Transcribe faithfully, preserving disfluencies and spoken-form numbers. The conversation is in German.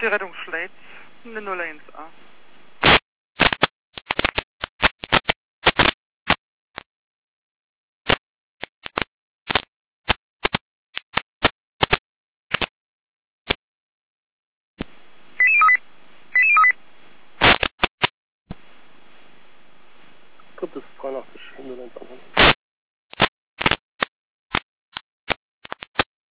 die Rettung Schleiz, eine null eins A. Gibt es dreihundertachtzig null eins A.